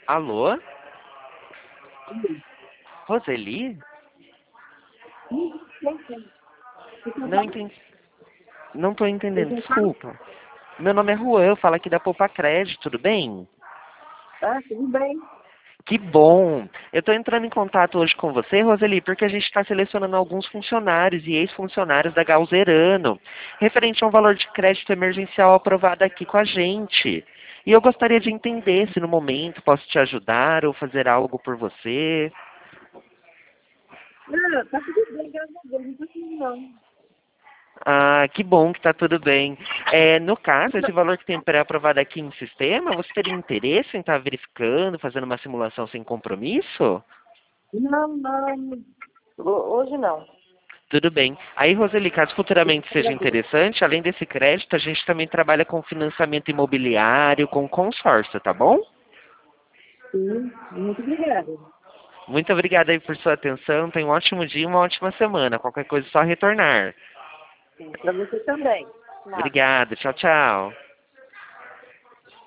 Alô? Roseli? Não entendi. Não estou entendendo, desculpa. Meu nome é Juan, eu falo aqui da Poupa Crédito, tudo bem? Ah, tudo bem. Que bom! Eu estou entrando em contato hoje com você, Roseli, porque a gente está selecionando alguns funcionários e ex-funcionários da Galzerano, referente a um valor de crédito emergencial aprovado aqui com a gente. E eu gostaria de entender se no momento posso te ajudar ou fazer algo por você. Não, tá tudo bem, graças a Deus, não precisa não. Ah, que bom que está tudo bem. É, no caso, esse valor que tem pré-aprovado aqui em sistema, você teria interesse em estar verificando, fazendo uma simulação sem compromisso? Não, não. Hoje não. Tudo bem. Aí, Roseli, caso futuramente seja Agradeço. interessante, além desse crédito, a gente também trabalha com financiamento imobiliário, com consórcio, tá bom? Sim, muito obrigada. Muito obrigada aí por sua atenção. Tenha um ótimo dia e uma ótima semana. Qualquer coisa é só retornar. Para você também. Nada. Obrigado. Tchau, tchau.